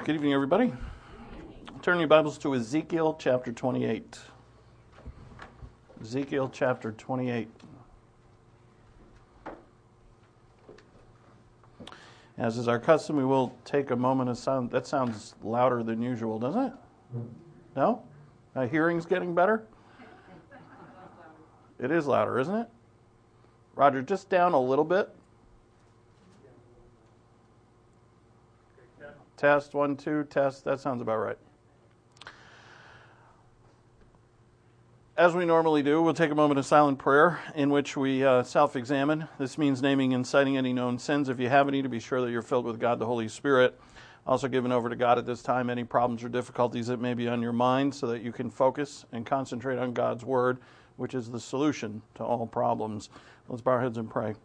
Good evening, everybody. Turn your Bibles to Ezekiel chapter 28. Ezekiel chapter 28. As is our custom, we will take a moment of silence. That sounds louder than usual, doesn't it? No? My hearing's getting better? It is louder, isn't it? Roger, just down a little bit. Test, 1, 2, test. That sounds about right. As we normally do, we'll take a moment of silent prayer in which we self-examine. This means naming and citing any known sins. If you have any, to be sure that you're filled with God, the Holy Spirit. Also giving over to God at this time any problems or difficulties that may be on your mind so that you can focus and concentrate on God's Word, which is the solution to all problems. Let's bow our heads and pray.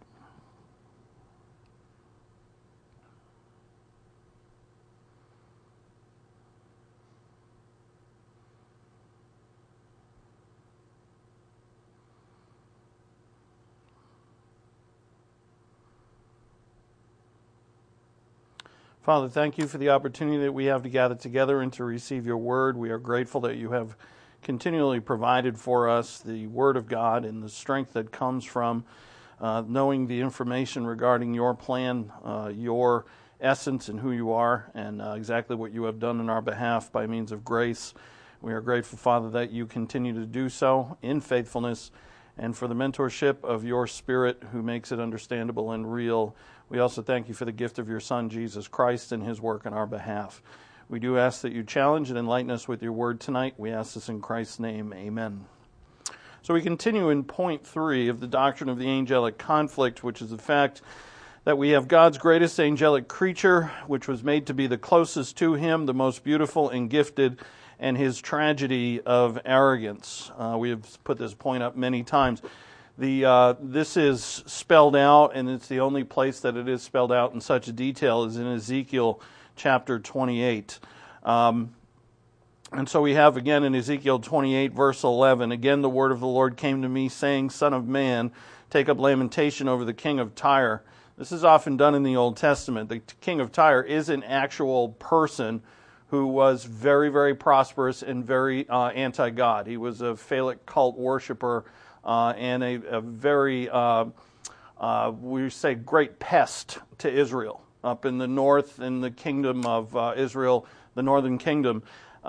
Father, thank you for the opportunity that we have to gather together and to receive your word. We are grateful that you have continually provided for us the word of God and the strength that comes from knowing the information regarding your plan, your essence and who you are, and exactly what you have done in our behalf by means of grace. We are grateful, Father, that you continue to do so in faithfulness and for the mentorship of your Spirit who makes it understandable and real. We also thank you for the gift of your Son, Jesus Christ, and his work on our behalf. We do ask that you challenge and enlighten us with your word tonight. We ask this in Christ's name. Amen. So we continue in point 3 of the doctrine of the angelic conflict, which is the fact that we have God's greatest angelic creature, which was made to be the closest to him, the most beautiful and gifted, and his tragedy of arrogance. We have put this point up many times. This is spelled out, and it's the only place that it is spelled out in such detail is in Ezekiel chapter 28. And so we have again in Ezekiel 28 verse 11, again the word of the Lord came to me saying, Son of man, take up lamentation over the king of Tyre. This is often done in the Old Testament. The king of Tyre is an actual person who was very, very prosperous and very anti-God. He was a phallic cult worshiper and a very, we say, great pest to Israel. Up in the north, in the kingdom of Israel, the northern kingdom,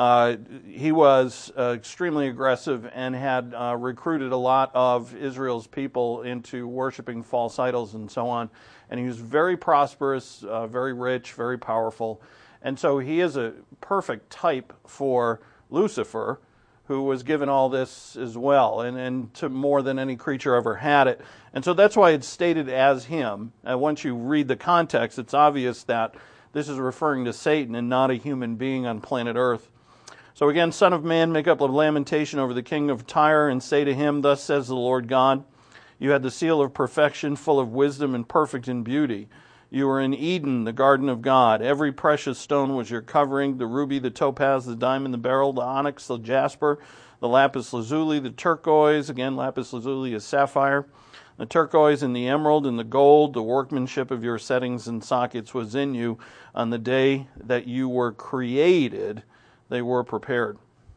he was extremely aggressive and had recruited a lot of Israel's people into worshiping false idols and so on. And he was very prosperous, very rich, very powerful. And so he is a perfect type for Lucifer, who was given all this as well, and to more than any creature ever had it. And so that's why it's stated as him. And once you read the context, it's obvious that this is referring to Satan and not a human being on planet Earth. So again, Son of man, make up a lamentation over the king of Tyre, and say to him, Thus says the Lord God, you had the seal of perfection, full of wisdom and perfect in beauty. You were in Eden, the garden of God. Every precious stone was your covering, the ruby, the topaz, the diamond, the beryl, the onyx, the jasper, the lapis lazuli, the turquoise. Again, lapis lazuli is sapphire. The turquoise and the emerald and the gold, the workmanship of your settings and sockets was in you. On the day that you were created, they were prepared.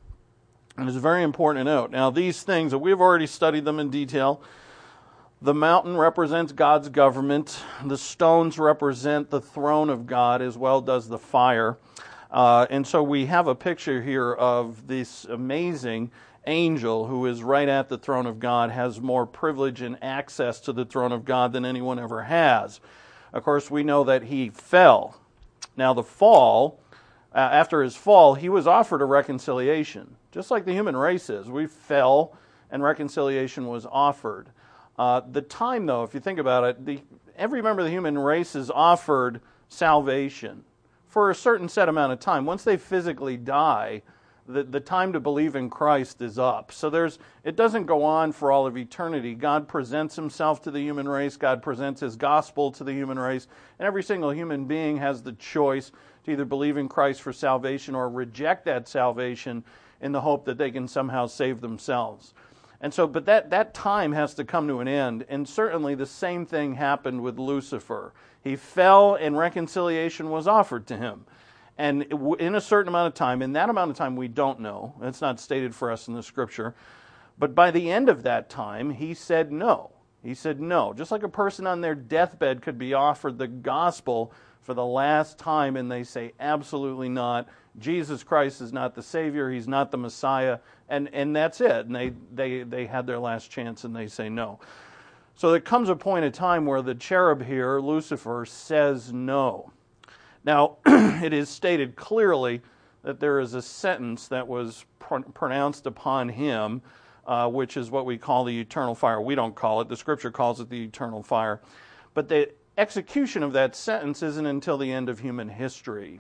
And it's very important to note. Now, these things, we've already studied them in detail. The mountain represents God's government. The stones represent the throne of God, as well does the fire. And so we have a picture here of this amazing angel who is right at the throne of God, has more privilege and access to the throne of God than anyone ever has. Of course, we know that he fell. Now, the fall, after his fall, he was offered a reconciliation, just like the human race is. We fell, and reconciliation was offered. The time, though, if you think about it, every member of the human race is offered salvation for a certain set amount of time. Once they physically die, the time to believe in Christ is up. So it doesn't go on for all of eternity. God presents himself to the human race. God presents his gospel to the human race. And every single human being has the choice to either believe in Christ for salvation or reject that salvation in the hope that they can somehow save themselves. And so, but that time has to come to an end. And certainly the same thing happened with Lucifer. He fell and reconciliation was offered to him. And in a certain amount of time, in that amount of time we don't know, it's not stated for us in the Scripture, but by the end of that time, he said no. He said no. Just like a person on their deathbed could be offered the gospel for the last time and they say absolutely not. Jesus Christ is not the Savior. He's not the Messiah. And that's it. And they had their last chance and they say no. So there comes a point in time where the cherub here, Lucifer, says no. Now, it is stated clearly that there is a sentence that was pronounced upon him, which is what we call the eternal fire. We don't call it. The Scripture calls it the eternal fire. But the execution of that sentence isn't until the end of human history.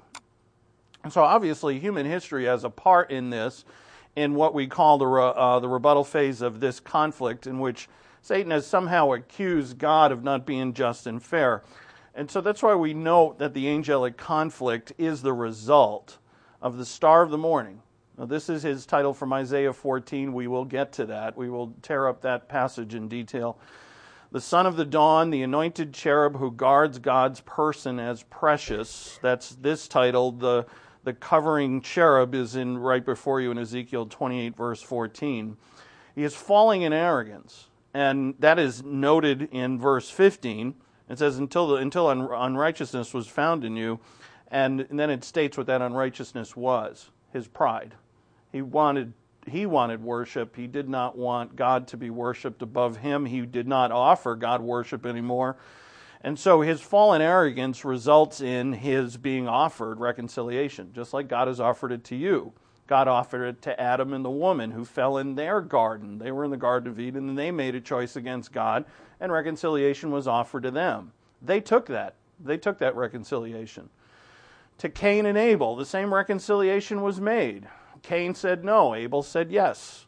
So obviously, human history has a part in this, in what we call the rebuttal phase of this conflict, in which Satan has somehow accused God of not being just and fair. And so that's why we note that the angelic conflict is the result of the star of the morning. Now, this is his title from Isaiah 14. We will get to that. We will tear up that passage in detail. The son of the dawn, the anointed cherub who guards God's person as precious. That's this title. The covering cherub is in right before you in Ezekiel 28, verse 14. He is falling in arrogance. And that is noted in verse 15. It says, until unrighteousness was found in you. And then it states what that unrighteousness was, his pride. He wanted worship. He did not want God to be worshipped above him. He did not offer God worship anymore. And so his fallen arrogance results in his being offered reconciliation, just like God has offered it to you. God offered it to Adam and the woman who fell in their garden. They were in the Garden of Eden, and they made a choice against God, and reconciliation was offered to them. They took that. They took that reconciliation. To Cain and Abel, the same reconciliation was made. Cain said no. Abel said yes.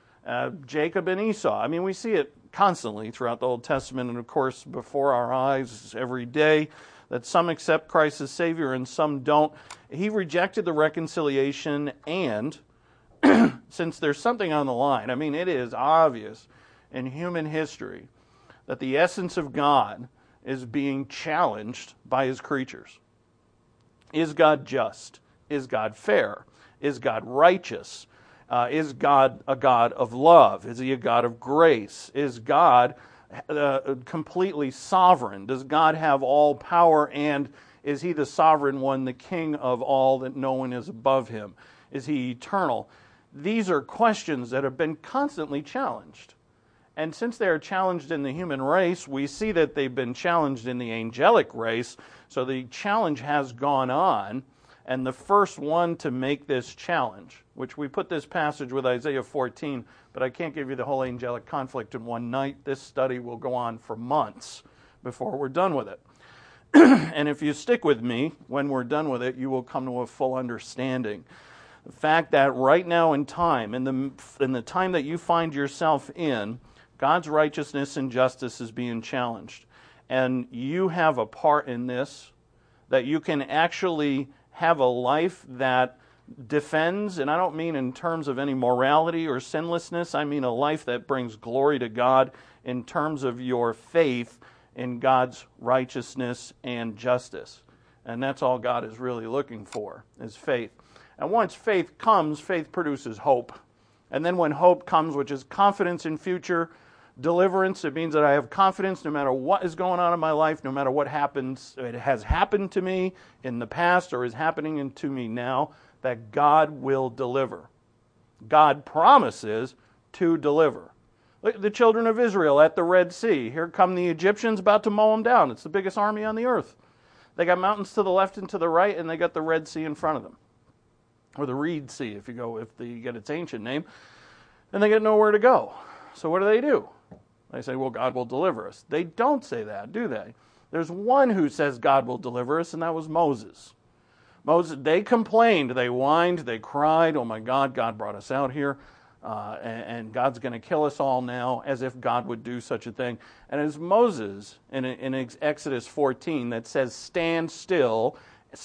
Jacob and Esau. I mean, we see it constantly throughout the Old Testament, and of course before our eyes every day, that some accept Christ as Savior and some don't. He rejected the reconciliation, and since there's something on the line, I mean, it is obvious in human history that the essence of God is being challenged by his creatures. Is God just? Is God fair? Is God righteous? Is God a God of love? Is he a God of grace? Is God completely sovereign? Does God have all power, and is he the sovereign one, the king of all, that no one is above him? Is he eternal? These are questions that have been constantly challenged. And since they are challenged in the human race, we see that they've been challenged in the angelic race. So the challenge has gone on. And the first one to make this challenge, which we put this passage with Isaiah 14, but I can't give you the whole angelic conflict in one night. This study will go on for months before we're done with it. And if you stick with me, when we're done with it, you will come to a full understanding. The fact that right now in time, in the time that you find yourself in, God's righteousness and justice is being challenged. And you have a part in this, that you can actually have a life that defends, and I don't mean in terms of any morality or sinlessness, I mean a life that brings glory to God in terms of your faith in God's righteousness and justice. And that's all God is really looking for, is faith. And once faith comes, faith produces hope. And then when hope comes, which is confidence in future deliverance, it means that I have confidence no matter what is going on in my life, no matter what happens, it has happened to me in the past or is happening to me now, that God will deliver. God promises to deliver. Look at the children of Israel at the Red Sea. Here come the Egyptians about to mow them down. It's the biggest army on the earth. They got mountains to the left and to the right, and they got the Red Sea in front of them. Or the Reed Sea, if you get its ancient name. And they got nowhere to go. So what do? They say, well, God will deliver us. They don't say that, do they? There's one who says God will deliver us, and that was Moses. They complained, they whined, they cried, oh my God, God brought us out here, and God's going to kill us all now, as if God would do such a thing. And it's Moses in Exodus 14 that says, stand still,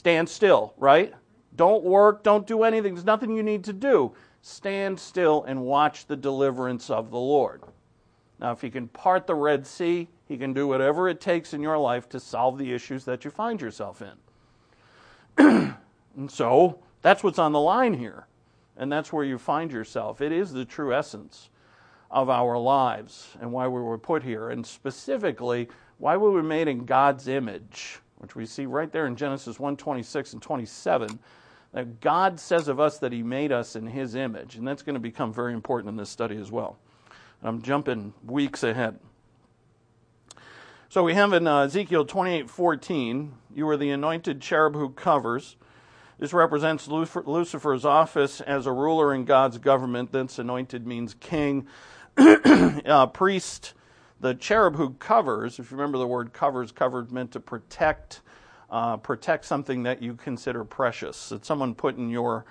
right? Don't work, don't do anything, there's nothing you need to do. Stand still and watch the deliverance of the Lord. Now, if he can part the Red Sea, he can do whatever it takes in your life to solve the issues that you find yourself in. And so that's what's on the line here. And that's where you find yourself. It is the true essence of our lives and why we were put here. And specifically, why we were made in God's image, which we see right there in Genesis 1:26 and 27, that God says of us that he made us in his image. And that's going to become very important in this study as well. And I'm jumping weeks ahead. So we have in Ezekiel 28:14, you are the anointed cherub who covers. This represents Lucifer's office as a ruler in God's government. Thence anointed means king. Priest, the cherub who covers, if you remember the word covers, covered meant to protect something that you consider precious. That someone put in your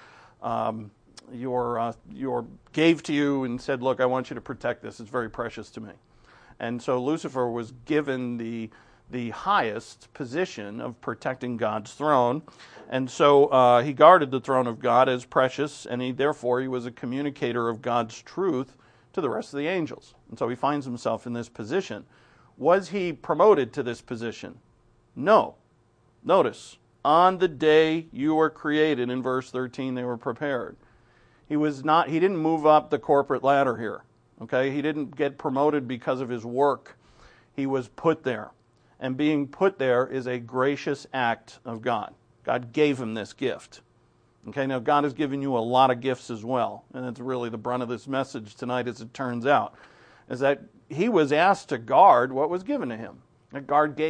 gave to you and said, look, I want you to protect this. It's very precious to me. And so Lucifer was given the highest position of protecting God's throne. And so he guarded the throne of God as precious, and therefore he was a communicator of God's truth to the rest of the angels. And so he finds himself in this position. Was he promoted to this position? No. Notice, on the day you were created, in verse 13, they were prepared. He didn't move up the corporate ladder here. Okay? He didn't get promoted because of his work. He was put there. And being put there is a gracious act of God. God gave him this gift. Okay, now God has given you a lot of gifts as well. And it's really the brunt of this message tonight, as it turns out, is that he was asked to guard what was given to him. That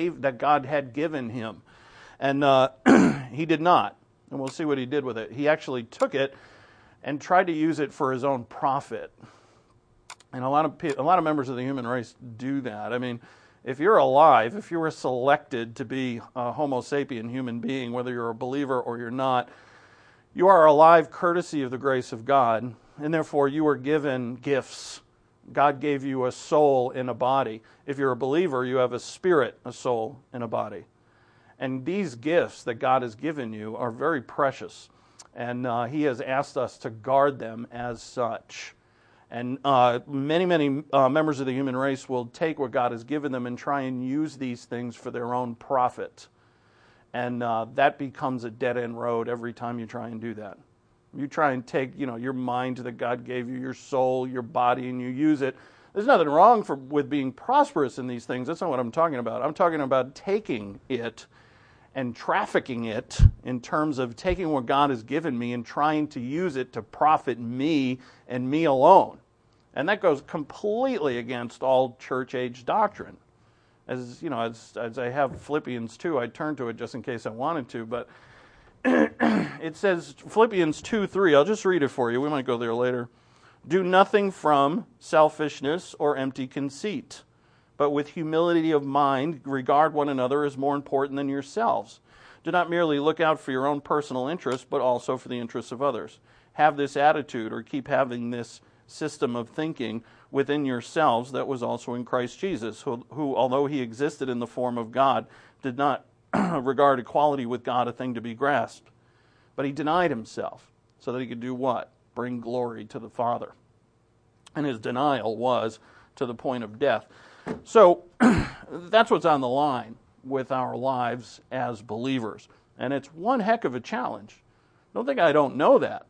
God had given him. And he did not. And we'll see what he did with it. He actually took it and tried to use it for his own profit. And a lot of members of the human race do that. I mean, if you're alive, if you were selected to be a Homo sapien human being, whether you're a believer or you're not, you are alive courtesy of the grace of God, and therefore you were given gifts. God gave you a soul in a body. If you're a believer, you have a spirit, a soul, and a body. And these gifts that God has given you are very precious, and he has asked us to guard them as such. And many members of the human race will take what God has given them and try and use these things for their own profit. And that becomes a dead-end road every time you try and do that. You try and take, your mind that God gave you, your soul, your body, and you use it. There's nothing wrong with being prosperous in these things. That's not what I'm talking about. I'm talking about taking it and trafficking it in terms of taking what God has given me and trying to use it to profit me and me alone. And that goes completely against all church-age doctrine. As I have Philippians 2, I turn to it just in case I wanted to, but it says, Philippians 2:3, I'll just read it for you. We might go there later. Do nothing from selfishness or empty conceit, but with humility of mind, regard one another as more important than yourselves. Do not merely look out for your own personal interests, but also for the interests of others. Have this attitude, or keep having this system of thinking within yourselves that was also in Christ Jesus, who although he existed in the form of God, did not regard equality with God a thing to be grasped. But he denied himself so that he could do what? Bring glory to the Father. And his denial was to the point of death. So that's what's on the line with our lives as believers. And it's one heck of a challenge. Don't think I don't know that.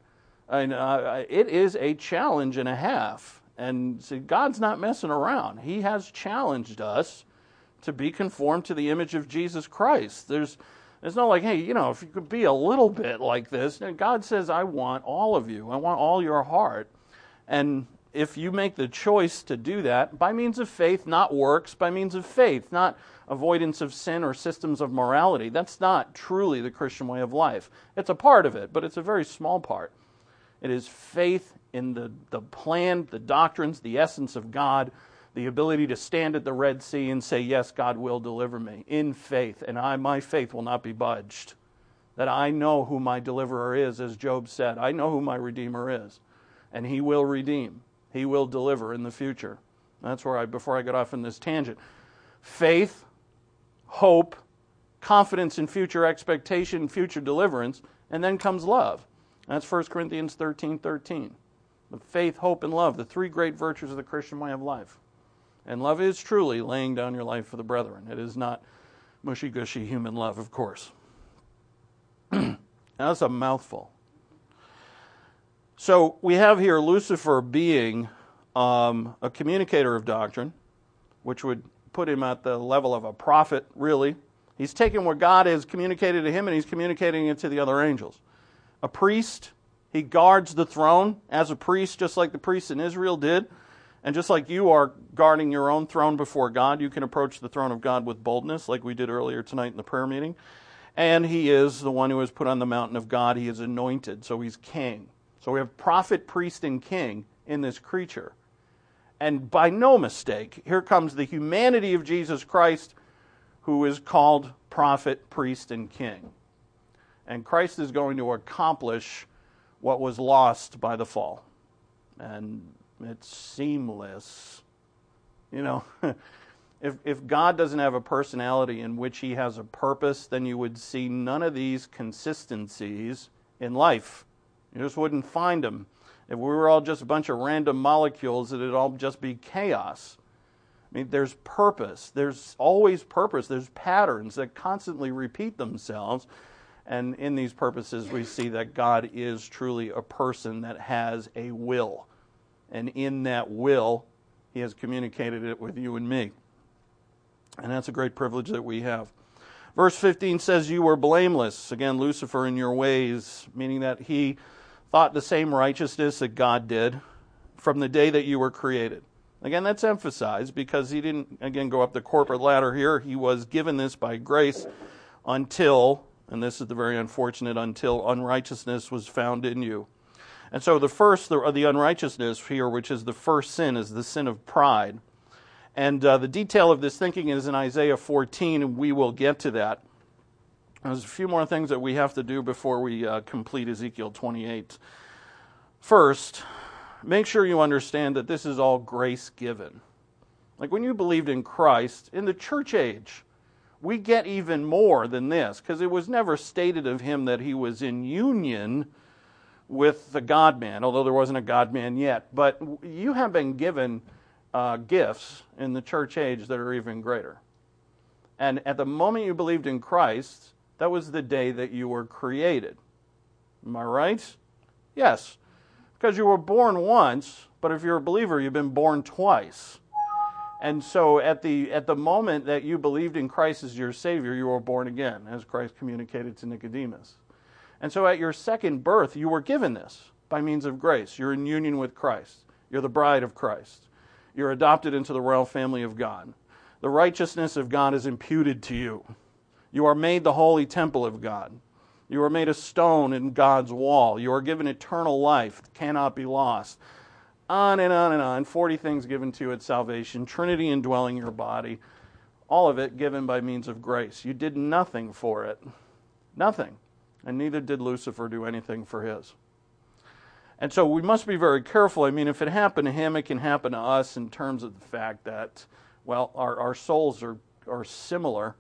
It is a challenge and a half. And see, God's not messing around. He has challenged us to be conformed to the image of Jesus Christ. There's no like, hey, if you could be a little bit like this. And God says, I want all of you. I want all your heart. And if you make the choice to do that by means of faith, not works, by means of faith, not avoidance of sin or systems of morality, that's not truly the Christian way of life. It's a part of it, but it's a very small part. It is faith in the plan, the doctrines, the essence of God, the ability to stand at the Red Sea and say, yes, God will deliver me in faith, and my faith will not be budged. That I know who my deliverer is, as Job said. I know who my Redeemer is, and he will redeem. He will deliver in the future. That's where before I got off in this tangent. Faith, hope, confidence in future expectation, future deliverance, and then comes love. That's 1 Corinthians 13:13. The faith, hope, and love, the three great virtues of the Christian way of life. And love is truly laying down your life for the brethren. It is not mushy-gushy human love, of course. Now, that's a mouthful. So we have here Lucifer being a communicator of doctrine, which would put him at the level of a prophet, really. He's taking what God has communicated to him and he's communicating it to the other angels. A priest, he guards the throne as a priest, just like the priests in Israel did. And just like you are guarding your own throne before God, you can approach the throne of God with boldness, like we did earlier tonight in the prayer meeting. And he is the one who is put on the mountain of God. He is anointed, so he's king. So we have prophet, priest, and king in this creature. And by no mistake, here comes the humanity of Jesus Christ, who is called prophet, priest, and king. And Christ is going to accomplish what was lost by the fall. And it's seamless. You know, if God doesn't have a personality in which he has a purpose, then you would see none of these consistencies in life. You just wouldn't find them. If we were all just a bunch of random molecules, it'd all just be chaos. I mean, there's purpose. There's always purpose. There's patterns that constantly repeat themselves. And in these purposes, we see that God is truly a person that has a will. And in that will, he has communicated it with you and me. And that's a great privilege that we have. Verse 15 says, you were blameless. Again, Lucifer in your ways, meaning that he thought the same righteousness that God did from the day that you were created. Again, that's emphasized because he didn't, again, go up the corporate ladder here. He was given this by grace until, and this is the very unfortunate, until unrighteousness was found in you. And so the first, the unrighteousness here, which is the first sin, is the sin of pride. And the detail of this thinking is in Isaiah 14, and we will get to that. There's a few more things that we have to do before we complete Ezekiel 28. First, make sure you understand that this is all grace given. Like when you believed in Christ, in the church age, we get even more than this, because it was never stated of him that he was in union with the God-man, although there wasn't a God-man yet. But you have been given gifts in the church age that are even greater. And at the moment you believed in Christ, that was the day that you were created. Am I right? Yes. Because you were born once, but if you're a believer, you've been born twice. And so at the moment that you believed in Christ as your Savior, you were born again, as Christ communicated to Nicodemus. And so at your second birth, you were given this by means of grace. You're in union with Christ. You're the bride of Christ. You're adopted into the royal family of God. The righteousness of God is imputed to you. You are made the holy temple of God. You are made a stone in God's wall. You are given eternal life that cannot be lost. On and on and on. 40 things given to you at salvation. Trinity indwelling your body. All of it given by means of grace. You did nothing for it. Nothing. And neither did Lucifer do anything for his. And so we must be very careful. I mean, if it happened to him, it can happen to us in terms of the fact that, well, our souls are similar.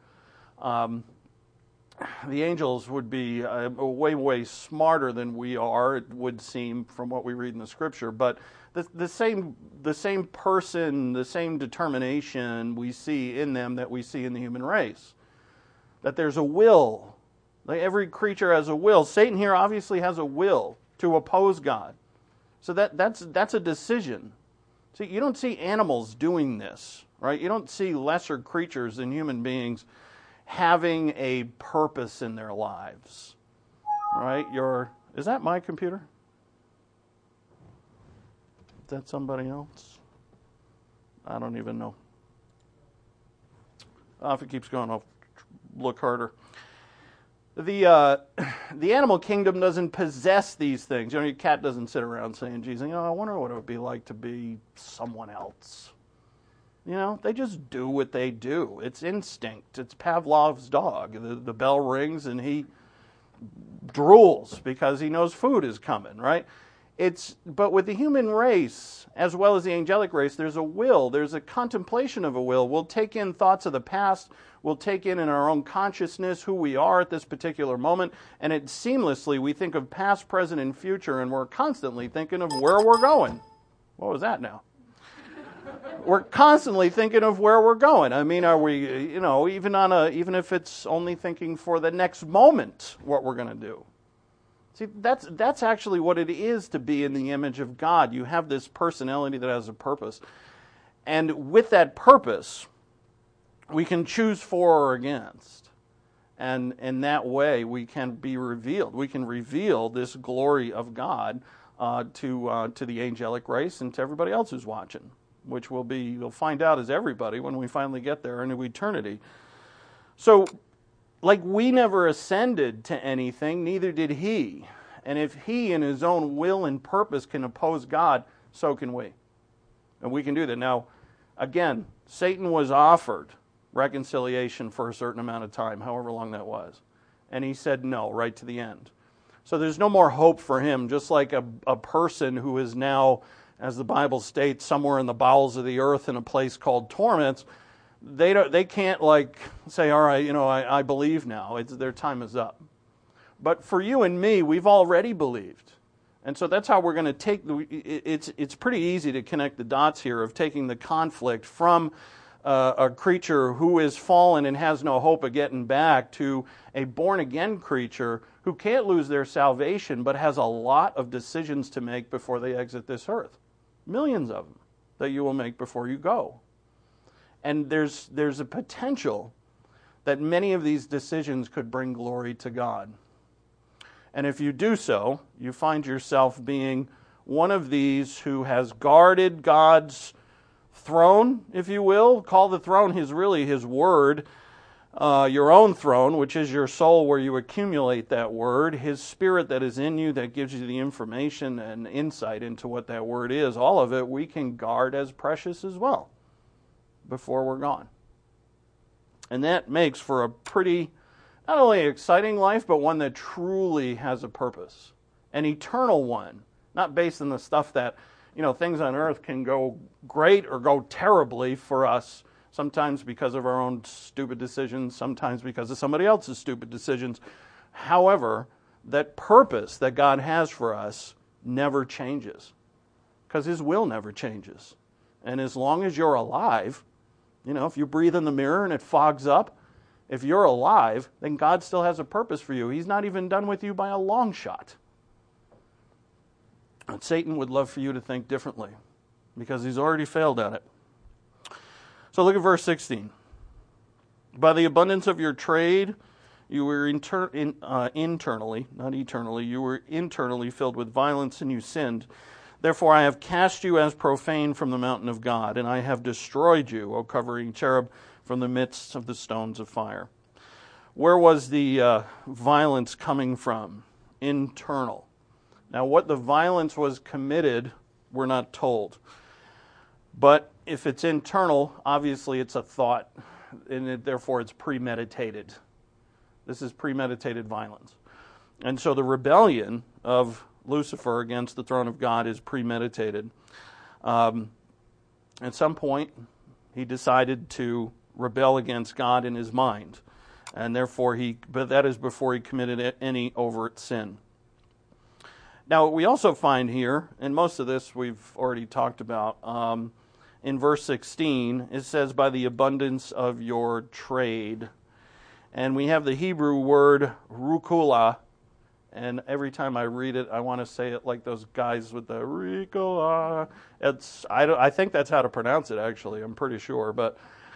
The angels would be way, way smarter than we are, it would seem, from what we read in the Scripture. But the same person, the same determination we see in them that we see in the human race. That there's a will. Like every creature has a will. Satan here obviously has a will to oppose God. So that's a decision. See, you don't see animals doing this, right? You don't see lesser creatures than human beings having a purpose in their lives, right? Is that my computer? Is that somebody else? I don't even know. If it keeps going, I'll look harder. The animal kingdom doesn't possess these things. Your cat doesn't sit around saying, geez, I wonder what it would be like to be someone else. They just do what they do. It's instinct. It's Pavlov's dog. The bell rings and he drools because he knows food is coming, right? But with the human race, as well as the angelic race, there's a will. There's a contemplation of a will. We'll take in thoughts of the past. We'll take in our own consciousness who we are at this particular moment. And seamlessly, we think of past, present, and future, and we're constantly thinking of where we're going. What was that now? We're constantly thinking of where we're going. I mean, are we, even if it's only thinking for the next moment what we're going to do. See, that's actually what it is to be in the image of God. You have this personality that has a purpose. And with that purpose, we can choose for or against. And in that way, we can be revealed. We can reveal this glory of God to the angelic race and to everybody else who's watching, which you'll find out is everybody when we finally get there into eternity. So, like we never ascended to anything, neither did he. And if he in his own will and purpose can oppose God, so can we. And we can do that. Now, again, Satan was offered reconciliation for a certain amount of time, however long that was. And he said no, right to the end. So there's no more hope for him, just like a person who is now, as the Bible states, somewhere in the bowels of the earth in a place called torments. They can't say, all right, I believe now. Their time is up. But for you and me, we've already believed. And so that's how we're going to take, it's pretty easy to connect the dots here of taking the conflict from a creature who is fallen and has no hope of getting back to a born-again creature who can't lose their salvation but has a lot of decisions to make before they exit this earth. Millions of them that you will make before you go. And there's a potential that many of these decisions could bring glory to God. And if you do so, you find yourself being one of these who has guarded God's throne, if you will. Call the throne his word, your own throne, which is your soul where you accumulate that word, his spirit that is in you that gives you the information and insight into what that word is. All of it we can guard as precious as well before we're gone. And that makes for a pretty, not only exciting life, but one that truly has a purpose. An eternal one, not based on the stuff that, things on earth can go great or go terribly for us, sometimes because of our own stupid decisions, sometimes because of somebody else's stupid decisions. However, that purpose that God has for us never changes, because his will never changes. And as long as you're alive, if you breathe in the mirror and it fogs up, if you're alive, then God still has a purpose for you. He's not even done with you by a long shot. But Satan would love for you to think differently, because he's already failed at it. So look at verse 16. By the abundance of your trade, you were internally, not eternally, you were internally filled with violence, and you sinned. Therefore I have cast you as profane from the mountain of God, and I have destroyed you, O covering cherub, from the midst of the stones of fire. Where was the violence coming from? Internal. Now, what the violence was committed, we're not told. But if it's internal, obviously it's a thought, and therefore it's premeditated. This is premeditated violence. And so the rebellion of Lucifer against the throne of God is premeditated. At some point, he decided to rebel against God in his mind, and therefore but that is before he committed any overt sin. Now, we also find here, and most of this we've already talked about, in verse 16, it says, by the abundance of your trade. And we have the Hebrew word rukula, and every time I read it, I want to say it like those guys with the rukula. I think that's how to pronounce it, actually. I'm pretty sure. But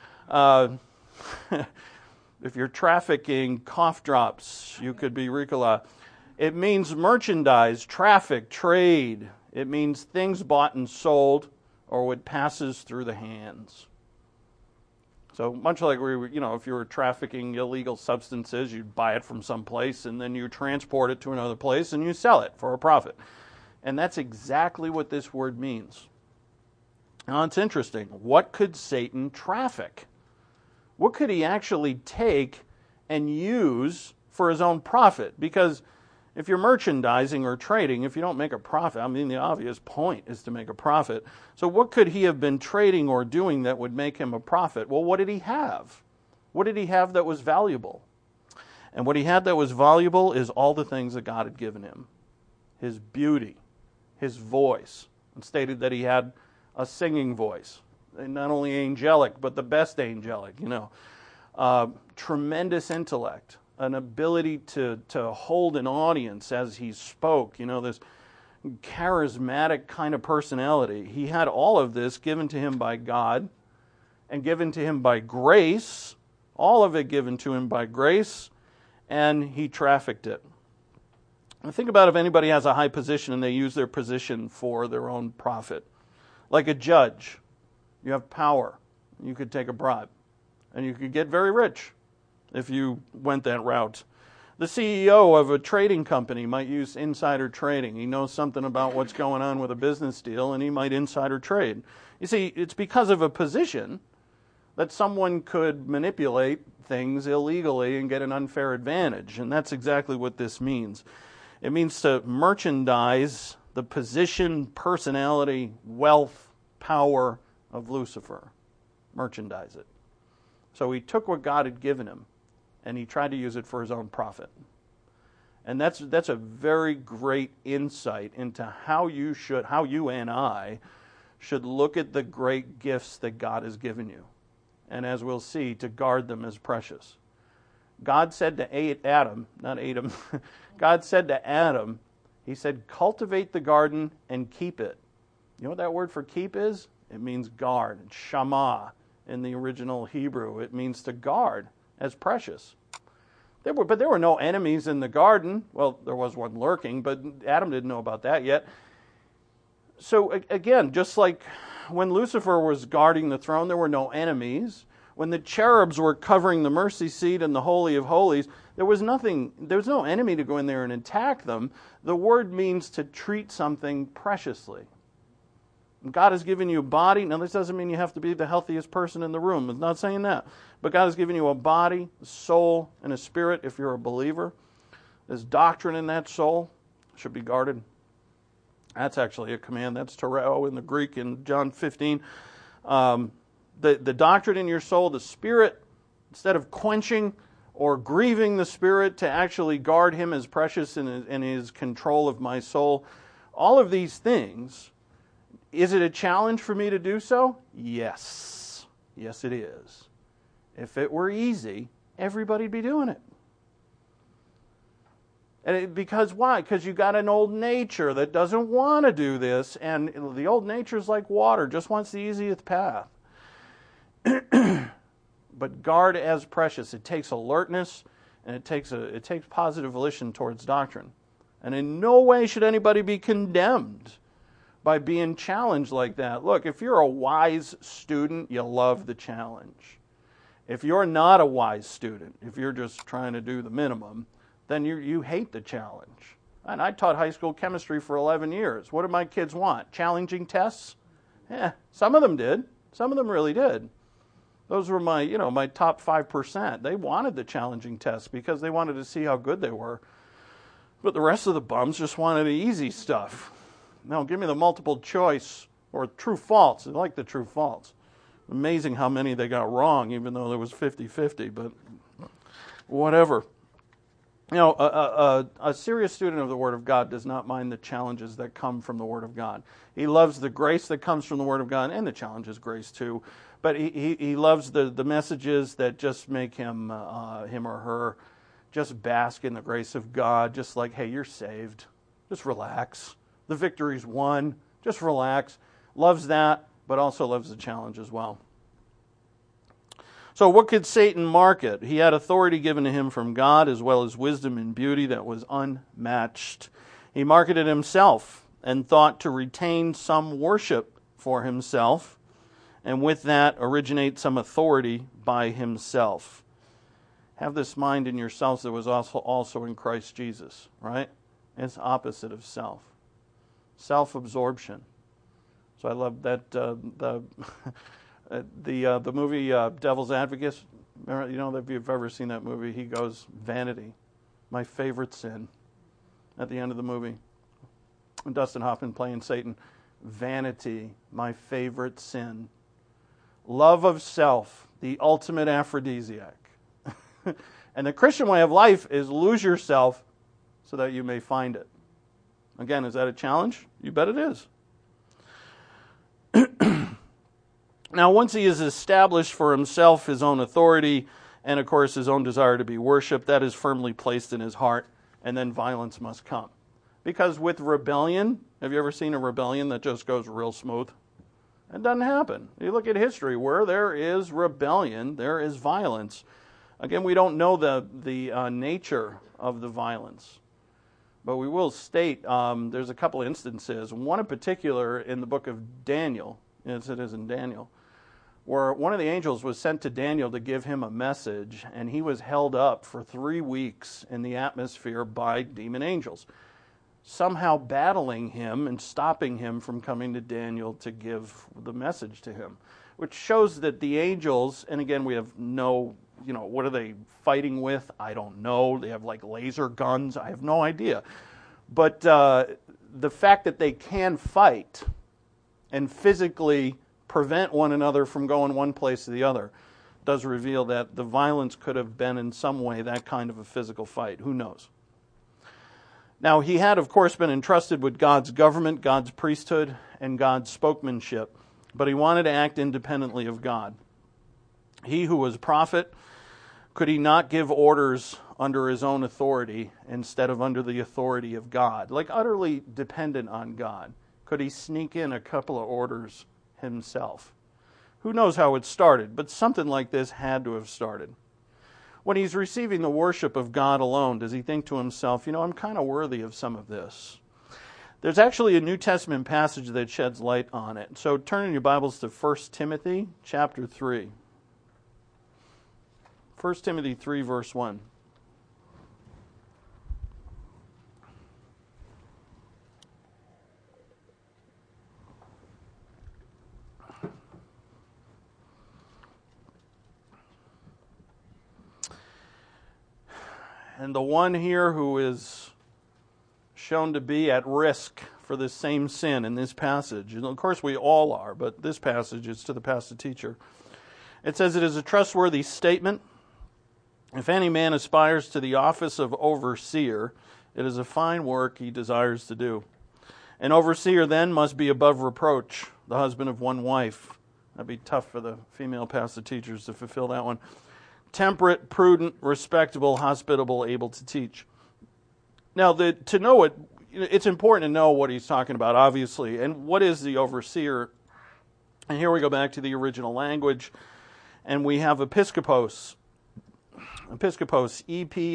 if you're trafficking cough drops, you could be rukula. It means merchandise, traffic, trade. It means things bought and sold, or what passes through the hands. So much like if you were trafficking illegal substances, you'd buy it from some place, and then you transport it to another place, and you sell it for a profit. And that's exactly what this word means. Now, it's interesting. What could Satan traffic? What could he actually take and use for his own profit? Because if you're merchandising or trading, if you don't make a profit, the obvious point is to make a profit. So what could he have been trading or doing that would make him a profit? Well, what did he have? What did he have that was valuable? And what he had that was valuable is all the things that God had given him. His beauty, his voice. It stated that he had a singing voice. And not only angelic, but the best angelic, tremendous intellect, an ability to hold an audience as he spoke, this charismatic kind of personality. He had all of this given to him by God and given to him by grace, all of it given to him by grace, and he trafficked it. And think about if anybody has a high position and they use their position for their own profit. Like a judge, you have power. You could take a bribe, and you could get very rich if you went that route. The CEO of a trading company might use insider trading. He knows something about what's going on with a business deal, and he might insider trade. You see, it's because of a position that someone could manipulate things illegally and get an unfair advantage, and that's exactly what this means. It means to merchandise the position, personality, wealth, power of Lucifer. Merchandise it. So he took what God had given him, and he tried to use it for his own profit. And that's a very great insight into how you and I should look at the great gifts that God has given you. And as we'll see, to guard them as precious. God said to Adam, God said to Adam, he said, cultivate the garden and keep it. You know what that word for keep is? It means guard. Shama in the original Hebrew. It means to guard as precious. But there were no enemies in the garden. Well, there was one lurking, but Adam didn't know about that yet. So again, just like when Lucifer was guarding the throne, there were no enemies. When the cherubs were covering the mercy seat and the Holy of Holies, there was no enemy to go in there and attack them. The word means to treat something preciously. God has given you a body. Now, this doesn't mean you have to be the healthiest person in the room. It's not saying that. But God has given you a body, a soul, and a spirit if you're a believer. There's doctrine in that soul. It should be guarded. That's actually a command. That's tereo in the Greek in John 15. The doctrine in your soul, the spirit, instead of quenching or grieving the spirit, to actually guard him as precious in his control of my soul. All of these things. Is it a challenge for me to do so? Yes. Yes, it is. If it were easy, everybody'd be doing it. Because why? Because you got an old nature that doesn't want to do this, and the old nature is like water, just wants the easiest path. But guard as precious. It takes alertness, and it takes positive volition towards doctrine. And in no way should anybody be condemned by being challenged like that. Look, if you're a wise student, you love the challenge. If you're not a wise student, if you're just trying to do the minimum, then you hate the challenge. And I taught high school chemistry for 11 years. What do my kids want? Challenging tests? Yeah, some of them did. Some of them really did. Those were my top 5%. They wanted the challenging tests because they wanted to see how good they were. But the rest of the bums just wanted the easy stuff. No, give me the multiple choice or true false. I like the true false. Amazing how many they got wrong, even though there was 50-50, but whatever. A serious student of the Word of God does not mind the challenges that come from the Word of God. He loves the grace that comes from the Word of God, and the challenge is grace too. But he loves the messages that just make him or her just bask in the grace of God, just like, hey, you're saved. Just relax. The victory's won. Just relax. Loves that, but also loves the challenge as well. So what could Satan market? He had authority given to him from God, as well as wisdom and beauty that was unmatched. He marketed himself and thought to retain some worship for himself, and with that originate some authority by himself. Have this mind in yourselves that was also in Christ Jesus, right? It's opposite of self. Self-absorption. So I love that the movie Devil's Advocate. If you've ever seen that movie, he goes, vanity, my favorite sin, at the end of the movie. And Dustin Hoffman playing Satan, vanity, my favorite sin. Love of self, the ultimate aphrodisiac. And the Christian way of life is lose yourself so that you may find it. Again, is that a challenge? You bet it is. Now, once he has established for himself his own authority and of course his own desire to be worshipped. That is firmly placed in his heart, and then violence must come. Because with rebellion, have you ever seen a rebellion that just goes real smooth? It doesn't happen. You look at history, where there is rebellion, there is violence. Again, we don't know the nature of the violence, but we will state there's a couple instances, one in particular in the book of Daniel, as it is in Daniel, where one of the angels was sent to Daniel to give him a message, and he was held up for 3 weeks in the atmosphere by demon angels, somehow battling him and stopping him from coming to Daniel to give the message to him, which shows that the angels, and again, we have no, what are they fighting with? I don't know. They have like laser guns. I have no idea. But the fact that they can fight and physically prevent one another from going one place to the other does reveal that the violence could have been in some way that kind of a physical fight. Who knows? Now, he had, of course, been entrusted with God's government, God's priesthood, and God's spokesmanship, but he wanted to act independently of God. He who was prophet, could he not give orders under his own authority instead of under the authority of God? Like utterly dependent on God. Could he sneak in a couple of orders himself? Who knows how it started, but something like this had to have started. When he's receiving the worship of God alone, does he think to himself, I'm kind of worthy of some of this? There's actually a New Testament passage that sheds light on it. So turn in your Bibles to 1 Timothy chapter 3. 1 Timothy 3, verse 1. And the one here who is shown to be at risk for this same sin in this passage, and of course we all are, but this passage is to the pastor teacher. It says, "It is a trustworthy statement. If any man aspires to the office of overseer, it is a fine work he desires to do. An overseer then must be above reproach, the husband of one wife." That'd be tough for the female pastor teachers to fulfill that one. "Temperate, prudent, respectable, hospitable, able to teach." Now, to know it, it's important to know what he's talking about, obviously. And what is the overseer? And here we go back to the original language, and we have episkopos. Episkopos,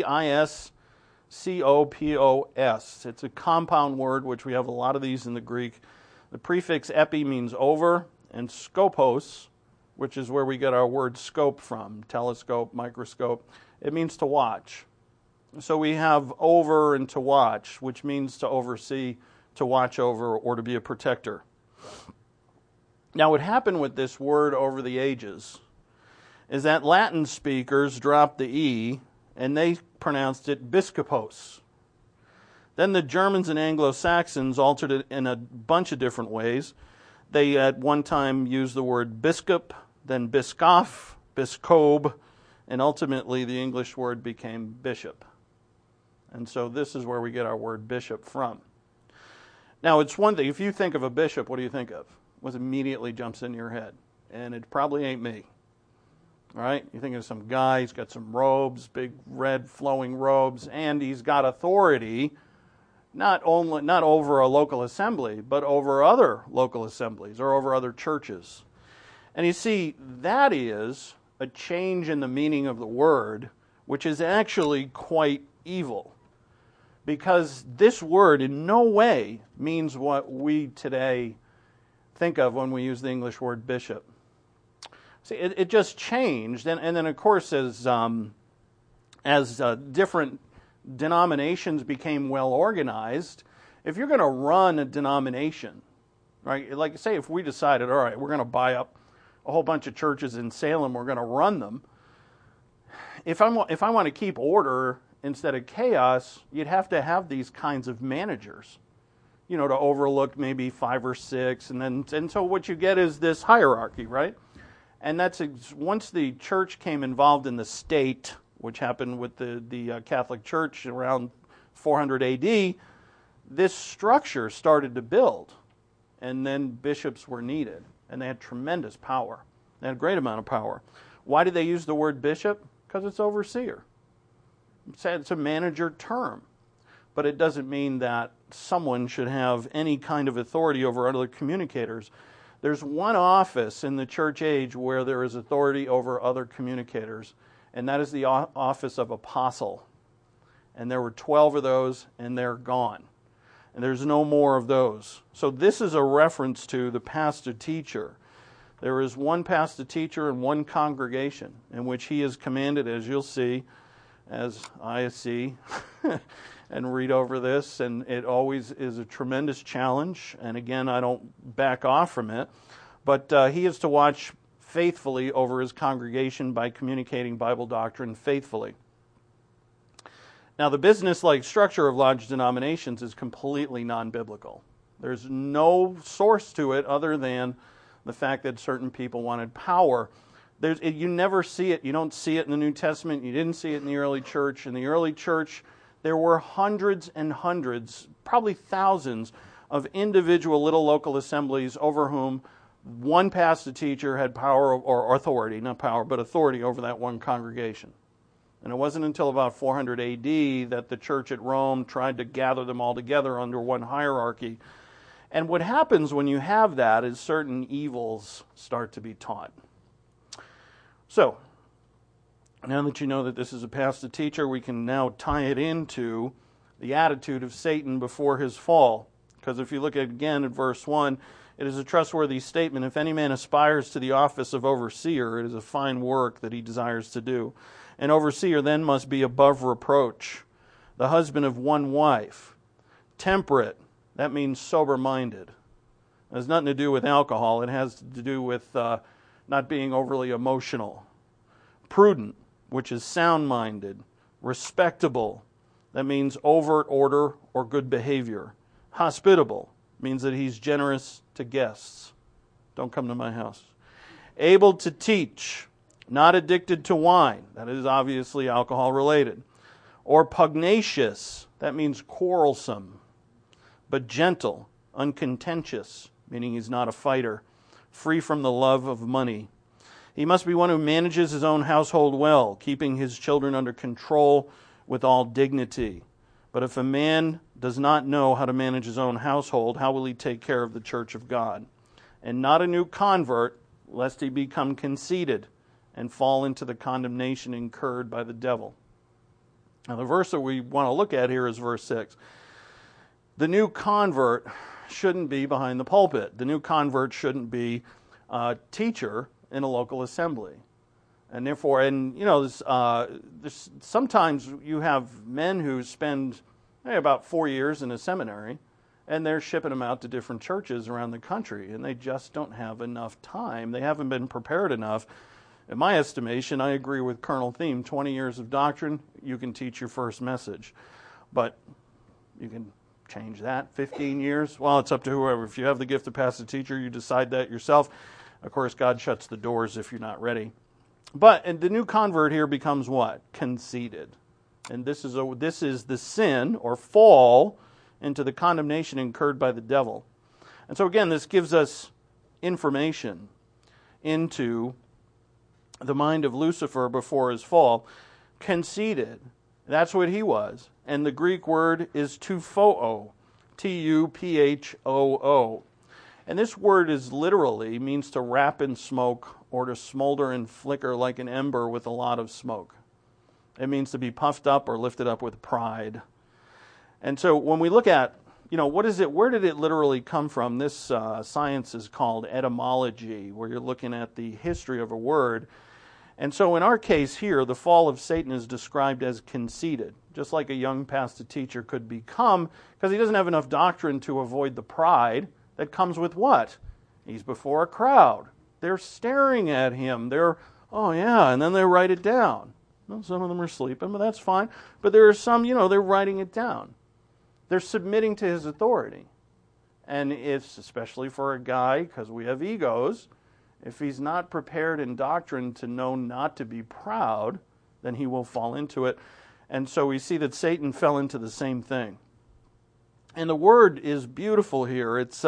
E-P-I-S-C-O-P-O-S. It's a compound word, which we have a lot of these in the Greek. The prefix epi means over, and scopos, which is where we get our word scope from, telescope, microscope. It means to watch. So we have over and to watch, which means to oversee, to watch over, or to be a protector. Now, what happened with this word over the ages is that Latin speakers dropped the E, and they pronounced it biskopos. Then the Germans and Anglo-Saxons altered it in a bunch of different ways. They at one time used the word biscop, then biskoff, biskob, and ultimately the English word became bishop. And so this is where we get our word bishop from. Now, it's one thing, if you think of a bishop, what do you think of? What immediately jumps in your head? And it probably ain't me. All right? You think of some guy, he's got some robes, big red flowing robes, and he's got authority not over a local assembly, but over other local assemblies or over other churches. And you see, that is a change in the meaning of the word, which is actually quite evil. Because this word in no way means what we today think of when we use the English word bishop. See, it just changed. And then, of course, as different denominations became well organized, if you're going to run a denomination, right, like say if we decided, all right, we're going to buy up a whole bunch of churches in Salem, we're going to run them. If I want to keep order instead of chaos, you'd have to have these kinds of managers, to overlook maybe 5 or 6, and so what you get is this hierarchy, right? And that's once the church came involved in the state, which happened with the Catholic Church around 400 AD, this structure started to build, and then bishops were needed, and they had tremendous power. They had a great amount of power. Why did they use the word bishop? Because it's overseer. It's a manager term. But it doesn't mean that someone should have any kind of authority over other communicators. There's one office in the church age where there is authority over other communicators, and that is the office of apostle. And there were 12 of those, and they're gone. And there's no more of those. So this is a reference to the pastor-teacher. There is one pastor-teacher in one congregation in which he is commanded, as you'll see, as I see, and read over this, and it always is a tremendous challenge. And again, I don't back off from it. But he is to watch faithfully over his congregation by communicating Bible doctrine faithfully. Now, the business-like structure of large denominations is completely non-biblical. There's no source to it other than the fact that certain people wanted power. You never see it. You don't see it in the New Testament. You didn't see it in the early church. In the early church, there were hundreds and hundreds, probably thousands, of individual little local assemblies over whom one pastor teacher had power or authority, not power, but authority over that one congregation. And it wasn't until about 400 AD that the church at Rome tried to gather them all together under one hierarchy. And what happens when you have that is certain evils start to be taught. So, now that you know that this is a pastor-teacher, we can now tie it into the attitude of Satan before his fall. Because if you look again at verse 1, it is a trustworthy statement. If any man aspires to the office of overseer, it is a fine work that he desires to do. An overseer then must be above reproach, the husband of one wife, temperate, that means sober-minded. It has nothing to do with alcohol. It has to do with not being overly emotional. Prudent, which is sound-minded. Respectable, that means overt order or good behavior. Hospitable, means that he's generous to guests. Don't come to my house. Able to teach, not addicted to wine. That is obviously alcohol-related. Or pugnacious, that means quarrelsome. But gentle, uncontentious, meaning he's not a fighter. Free from the love of money. He must be one who manages his own household well, keeping his children under control with all dignity. But if a man does not know how to manage his own household, how will he take care of the church of God? And not a new convert, lest he become conceited and fall into the condemnation incurred by the devil. Now the verse that we want to look at here is verse 6. The new convert shouldn't be behind the pulpit. The new convert shouldn't be a teacher in a local assembly. And therefore, sometimes you have men who spend about 4 years in a seminary, and they're shipping them out to different churches around the country, and they just don't have enough time. They haven't been prepared enough. In my estimation, I agree with Colonel Thiem. 20 years of doctrine, you can teach your first message. But you can change that. 15 years, well, it's up to whoever. If you have the gift of pastor teacher, you decide that yourself. Of course, God shuts the doors if you're not ready. And the new convert here becomes what? Conceited. And this is the sin or fall into the condemnation incurred by the devil. And so again, this gives us information into the mind of Lucifer before his fall. Conceited. That's what he was. And the Greek word is tupho. T-U-P-H-O-O. And this word literally means to wrap in smoke or to smolder and flicker like an ember with a lot of smoke. It means to be puffed up or lifted up with pride. And so when we look at, what is it? Where did it literally come from? This science is called etymology, where you're looking at the history of a word. And so in our case here, the fall of Satan is described as conceited, just like a young pastor teacher could become, because he doesn't have enough doctrine to avoid the pride that comes with what? He's before a crowd. They're staring at him. And then they write it down. Well, some of them are sleeping, but that's fine. But there are some, they're writing it down. They're submitting to his authority. And it's especially for a guy, because we have egos, if he's not prepared in doctrine to know not to be proud, then he will fall into it. And so we see that Satan fell into the same thing. And the word is beautiful here. It's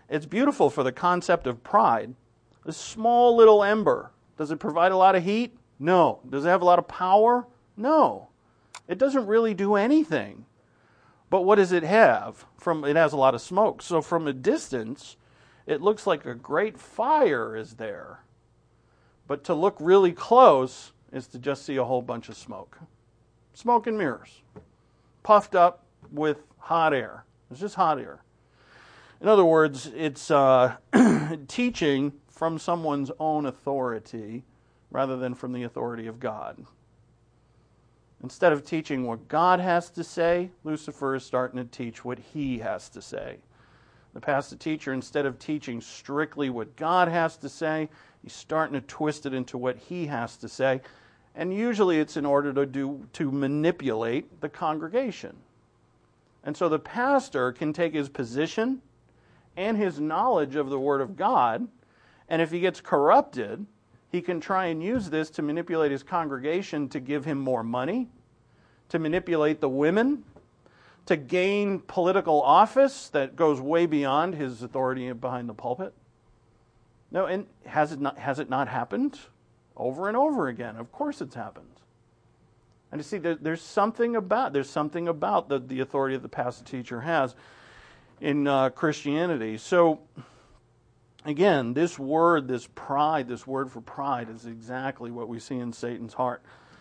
beautiful for the concept of pride. A small little ember. Does it provide a lot of heat? No. Does it have a lot of power? No. It doesn't really do anything. But what does it have? It has a lot of smoke. So from a distance, it looks like a great fire is there. But to look really close is to just see a whole bunch of smoke. Smoke and mirrors. Puffed up with hot air. It's just hot air. In other words, it's teaching from someone's own authority rather than from the authority of God. Instead of teaching what God has to say, Lucifer is starting to teach what he has to say. The pastor teacher, instead of teaching strictly what God has to say, he's starting to twist it into what he has to say. And usually it's in order to manipulate the congregation. And so the pastor can take his position and his knowledge of the Word of God, and if he gets corrupted, he can try and use this to manipulate his congregation to give him more money, to manipulate the women, to gain political office that goes way beyond his authority behind the pulpit. No, and has it not happened over and over again? Of course it's happened. And you see, there's something about the authority that the pastor teacher has in Christianity. So again, this word for pride is exactly what we see in Satan's heart.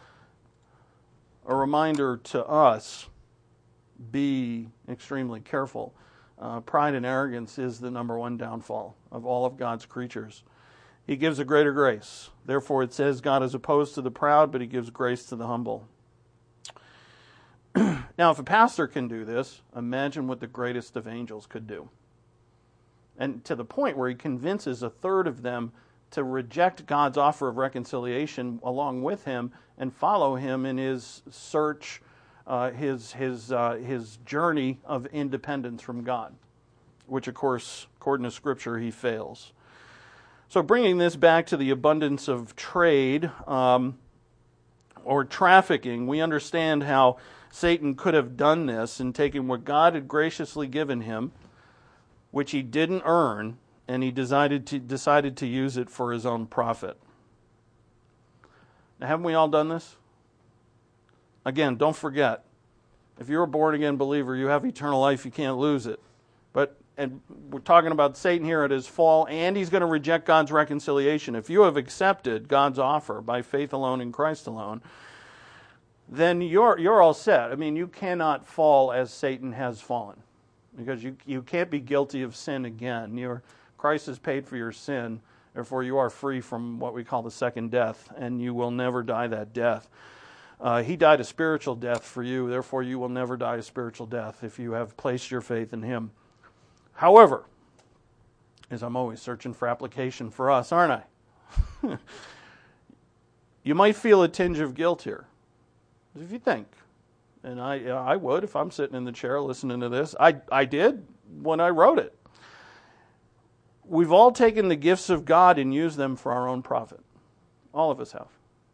A reminder to us, be extremely careful. Pride and arrogance is the number one downfall of all of God's creatures. He gives a greater grace. Therefore it says God is opposed to the proud, but he gives grace to the humble. Now, if a pastor can do this, imagine what the greatest of angels could do. And to the point where he convinces a third of them to reject God's offer of reconciliation along with him and follow him in his search, his journey of independence from God, which, of course, according to Scripture, he fails. So bringing this back to the abundance of trade or trafficking, we understand how Satan could have done this in taking what God had graciously given him, which he didn't earn, and he decided to use it for his own profit. Now, haven't we all done this? Again, don't forget, if you're a born-again believer, you have eternal life, you can't lose it. And we're talking about Satan here at his fall, and he's going to reject God's reconciliation. If you have accepted God's offer by faith alone in Christ alone, then you're all set. I mean, you cannot fall as Satan has fallen, because you can't be guilty of sin again. Christ has paid for your sin, therefore you are free from what we call the second death, and you will never die that death. He died a spiritual death for you, therefore you will never die a spiritual death if you have placed your faith in him. However, as I'm always searching for application for us, aren't I? You might feel a tinge of guilt here. If you think, and I would if I'm sitting in the chair listening to this. I did when I wrote it. We've all taken the gifts of God and used them for our own profit. All of us have.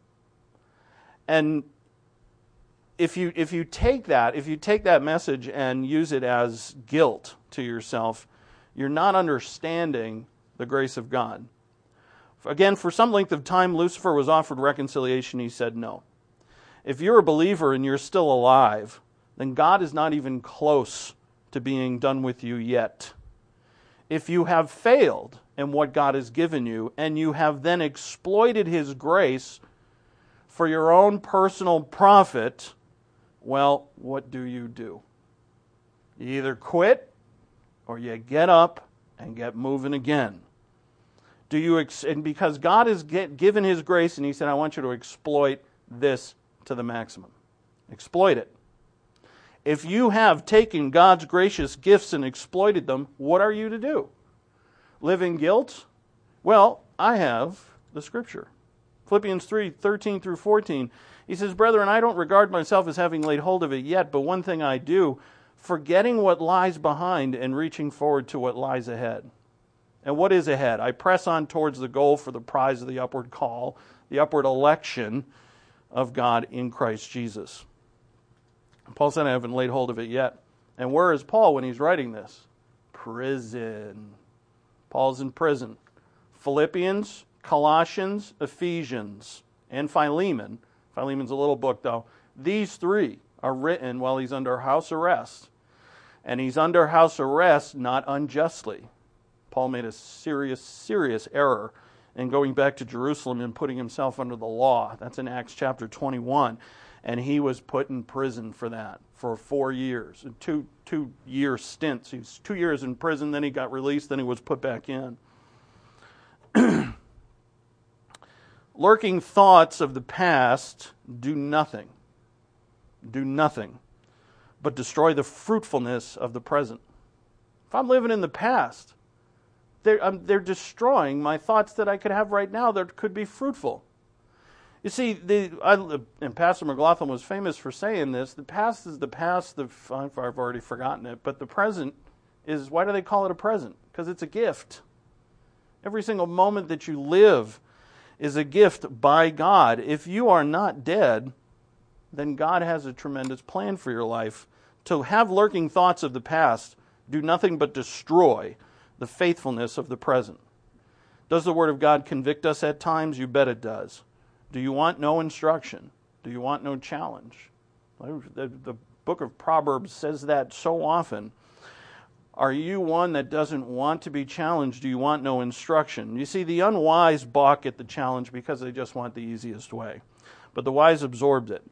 And if you take that message and use it as guilt to yourself, you're not understanding the grace of God. Again, for some length of time, Lucifer was offered reconciliation. He said no. If you're a believer and you're still alive, then God is not even close to being done with you yet. If you have failed in what God has given you, and you have then exploited his grace for your own personal profit, well, what do? You either quit or you get up and get moving again. And because God has given his grace and he said, I want you to exploit this to the maximum. Exploit it. If you have taken God's gracious gifts and exploited them, what are you to do? Live in guilt? Well, I have the Scripture. Philippians 3:13 through 14. He says, Brethren, I don't regard myself as having laid hold of it yet, but one thing I do, forgetting what lies behind and reaching forward to what lies ahead. And what is ahead? I press on towards the goal for the prize of the upward call, the upward election of God in Christ Jesus. Paul said, I haven't laid hold of it yet. And where is Paul when he's writing this? Prison. Paul's in prison. Philippians, Colossians, Ephesians, and Philemon. Philemon's a little book, though. These three are written while he's under house arrest. And he's under house arrest not unjustly. Paul made a serious, serious error in going back to Jerusalem and putting himself under the law. That's in Acts chapter 21. And he was put in prison for that for 4 years. 2-year stints. He was 2 years in prison, then he got released, then he was put back in. Lurking thoughts of the past do nothing. Do nothing but destroy the fruitfulness of the present. If I'm living in the past, they're destroying my thoughts that I could have right now that could be fruitful. You see, and Pastor McLaughlin was famous for saying this, the past is the past, I've already forgotten it, but the present is, why do they call it a present? Because it's a gift. Every single moment that you live is a gift by God. If you are not dead, then God has a tremendous plan for your life. To have lurking thoughts of the past do nothing but destroy the faithfulness of the present. Does the Word of God convict us at times? You bet it does. Do you want no instruction? Do you want no challenge? The book of Proverbs says that so often. Are you one that doesn't want to be challenged? Do you want no instruction? You see, the unwise balk at the challenge because they just want the easiest way. But the wise absorbed it,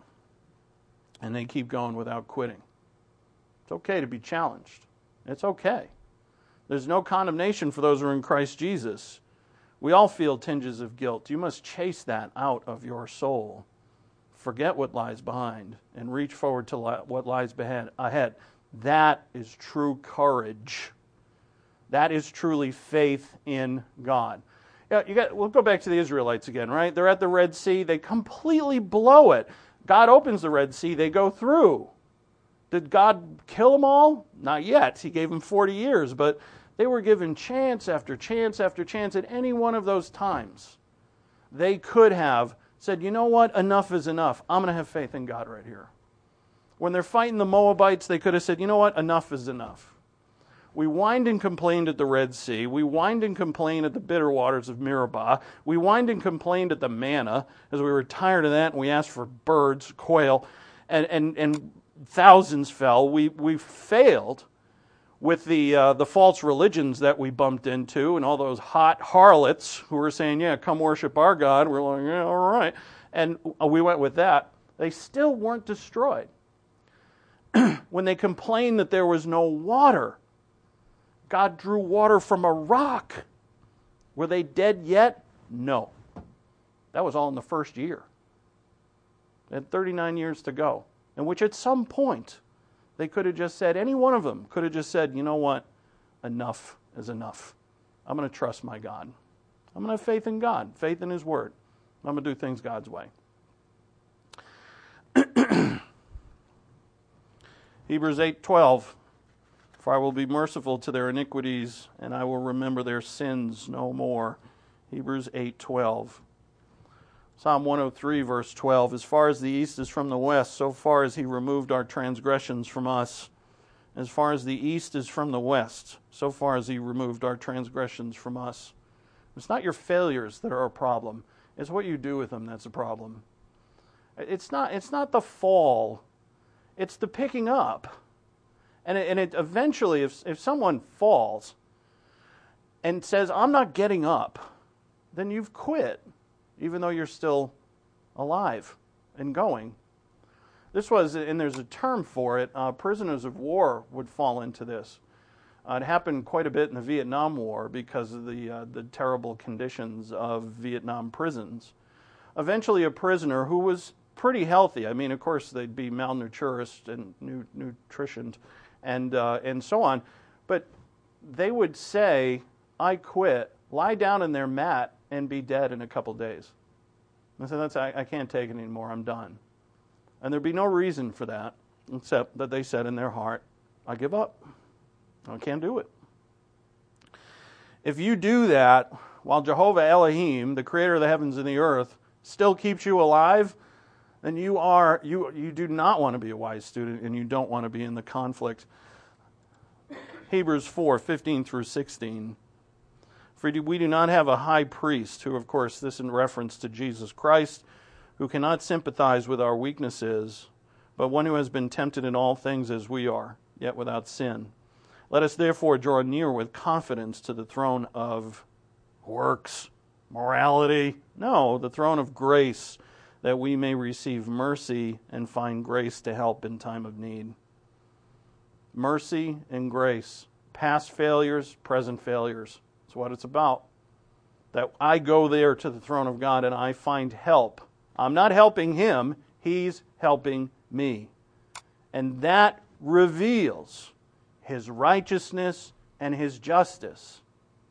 and they keep going without quitting. It's okay to be challenged. It's okay. There's no condemnation for those who are in Christ Jesus. We all feel tinges of guilt. You must chase that out of your soul. Forget what lies behind and reach forward to what lies ahead. That is true courage. That is truly faith in God. Yeah, we'll go back to the Israelites again, right? They're at the Red Sea. They completely blow it. God opens the Red Sea. They go through. Did God kill them all? Not yet. He gave them 40 years, but they were given chance after chance after chance. At any one of those times, they could have said, you know what, enough is enough. I'm going to have faith in God right here. When they're fighting the Moabites, they could have said, you know what, enough is enough. We whined and complained at the Red Sea. We whined and complained at the bitter waters of Meribah. We whined and complained at the manna, as we were tired of that, and we asked for birds, quail, and thousands fell. We failed with the false religions that we bumped into and all those hot harlots who were saying, yeah, come worship our God. We're like, yeah, all right. And we went with that. They still weren't destroyed. When they complained that there was no water, God drew water from a rock. Were they dead yet? No. That was all in the first year. They had 39 years to go, in which at some point they could have just said, any one of them could have just said, you know what, enough is enough. I'm going to trust my God. I'm going to have faith in God, faith in His Word. I'm going to do things God's way. Hebrews 8:12, for I will be merciful to their iniquities, and I will remember their sins no more. Hebrews 8:12. Psalm 103, verse 12, as far as the east is from the west, so far as He removed our transgressions from us. As far as the east is from the west, so far as He removed our transgressions from us. It's not your failures that are a problem. It's what you do with them that's a problem. It's not the fall. It's the picking up. And it eventually, if someone falls and says, I'm not getting up, then you've quit, even though you're still alive and going. This was, and there's a term for it, prisoners of war would fall into this. It happened quite a bit in the Vietnam War because of the terrible conditions of Vietnam prisons. Eventually a prisoner who was pretty healthy, I mean, of course, they'd be malnourished and nutritioned and so on, but they would say, I quit, lie down in their mat, and be dead in a couple days. I said, I can't take it anymore, I'm done. And there'd be no reason for that, except that they said in their heart, I give up. I can't do it. If you do that, while Jehovah Elohim, the creator of the heavens and the earth, still keeps you alive, then you do not want to be a wise student, and you don't want to be in the conflict. Hebrews 4:15 through 16. For we do not have a high priest, who, of course, this in reference to Jesus Christ, who cannot sympathize with our weaknesses, but one who has been tempted in all things as we are, yet without sin. Let us therefore draw near with confidence to the throne of works, morality. No, the throne of grace, that we may receive mercy and find grace to help in time of need. Mercy and grace. Past failures, present failures. That's what it's about. That I go there to the throne of God and I find help. I'm not helping Him, He's helping me. And that reveals His righteousness and His justice.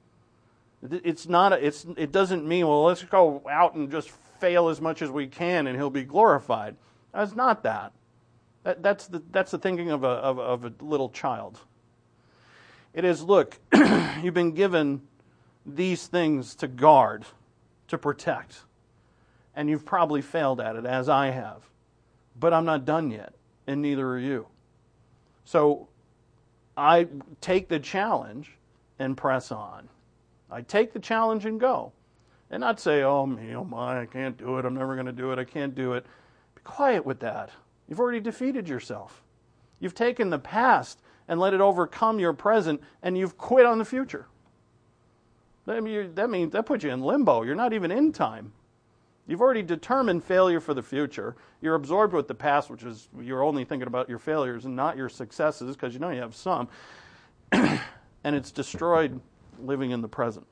It doesn't mean, well, let's go out and just fail as much as we can and He'll be glorified. That's not that. That's the thinking of a little child. It is, look, you've been given these things to guard, to protect. And you've probably failed at it, as I have. But I'm not done yet, and neither are you. So I take the challenge and press on. I take the challenge and go. And not say, oh my, I can't do it, I'm never going to do it, I can't do it. Be quiet with that. You've already defeated yourself. You've taken the past and let it overcome your present, and you've quit on the future. That means that puts you in limbo. You're not even in time. You've already determined failure for the future. You're absorbed with the past, which is you're only thinking about your failures and not your successes, because you know you have some. And it's destroyed living in the present.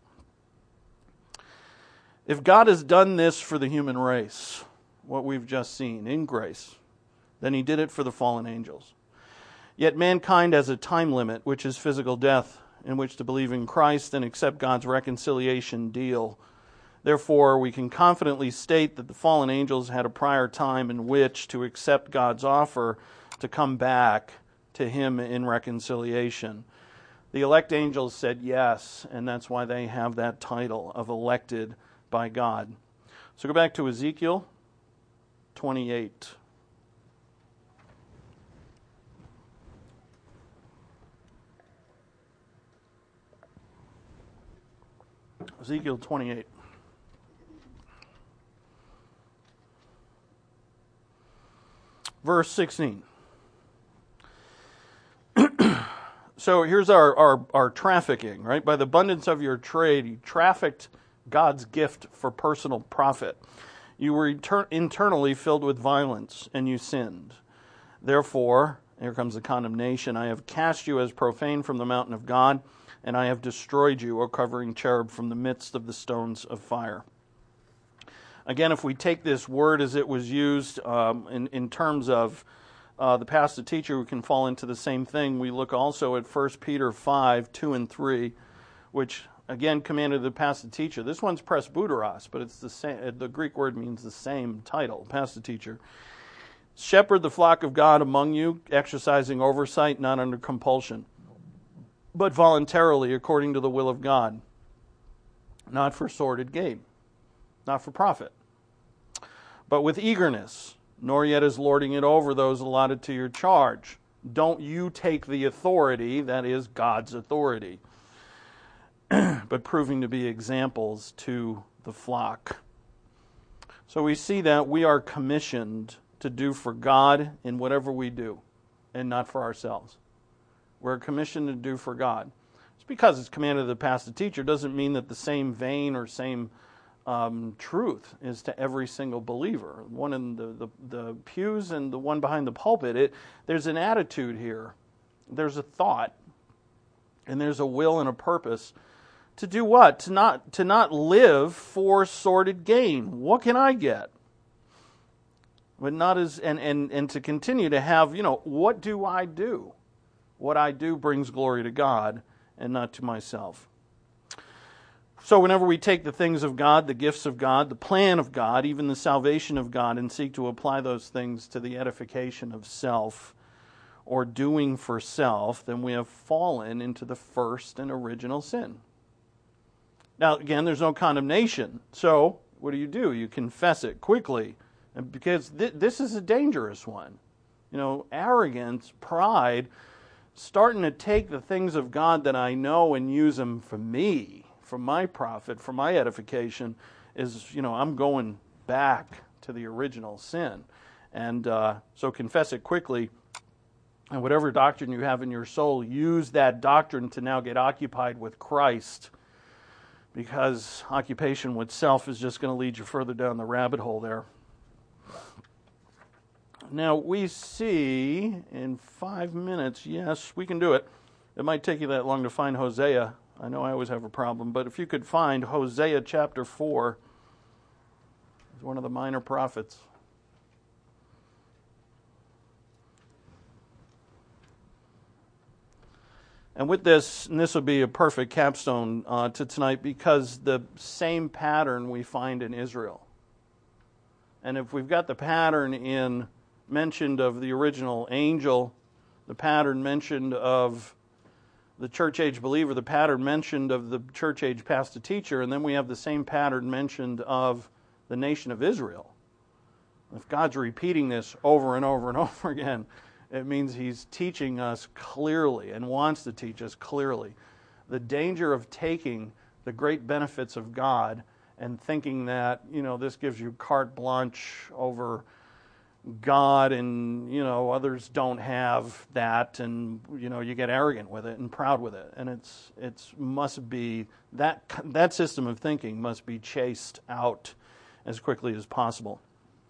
If God has done this for the human race, what we've just seen in grace, then He did it for the fallen angels. Yet mankind has a time limit, which is physical death, in which to believe in Christ and accept God's reconciliation deal. Therefore, we can confidently state that the fallen angels had a prior time in which to accept God's offer to come back to Him in reconciliation. The elect angels said yes, and that's why they have that title of elected by God. So go back to Ezekiel 28. Ezekiel 28. Verse 16. So here's our trafficking, right? By the abundance of your trade, you trafficked God's gift for personal profit. You were internally filled with violence, and you sinned. Therefore, here comes the condemnation. I have cast you as profane from the mountain of God, and I have destroyed you, O covering cherub, from the midst of the stones of fire. Again, if we take this word as it was used in terms of the pastor teacher, we can fall into the same thing. We look also at 1 Peter 5, 2 and 3, which again commanded the pastor teacher. This one's presbyteros, but it's the same. The Greek word means the same title, pastor teacher. Shepherd the flock of God among you, exercising oversight, not under compulsion, but voluntarily according to the will of God, not for sordid gain, not for profit, but with eagerness, nor yet as lording it over those allotted to your charge. Don't you take the authority, that is God's authority, but proving to be examples to the flock. So we see that we are commissioned to do for God in whatever we do, and not for ourselves. We're commissioned to do for God. Just because it's commanded of the pastor teacher doesn't mean that the same vein or same truth is to every single believer. One in the pews and the one behind the pulpit. There's an attitude here. There's a thought. And there's a will and a purpose to do what? To not live for sordid gain. What can I get? But not as and to continue to have, what do I do? What I do brings glory to God and not to myself. So whenever we take the things of God, the gifts of God, the plan of God, even the salvation of God, and seek to apply those things to the edification of self or doing for self, then we have fallen into the first and original sin. Now, again, there's no condemnation. So what do? You confess it quickly, and because this is a dangerous one. Arrogance, pride, starting to take the things of God that I know and use them for me, for my profit, for my edification, is, I'm going back to the original sin. And so confess it quickly. And whatever doctrine you have in your soul, use that doctrine to now get occupied with Christ, because occupation with self is just going to lead you further down the rabbit hole there. Now, we see in 5 minutes, yes, we can do it. It might take you that long to find Hosea. I know I always have a problem, but if you could find Hosea chapter 4, it's one of the minor prophets. And with this, and this would be a perfect capstone to tonight, because the same pattern we find in Israel. And if we've got the pattern mentioned of the original angel, the pattern mentioned of the church age believer, the pattern mentioned of the church age pastor teacher, and then we have the same pattern mentioned of the nation of Israel. If God's repeating this over and over and over again, it means He's teaching us clearly and wants to teach us clearly the danger of taking the great benefits of God and thinking that, this gives you carte blanche over God, and others don't have that, and you get arrogant with it and proud with it, and it must be that system of thinking must be chased out as quickly as possible.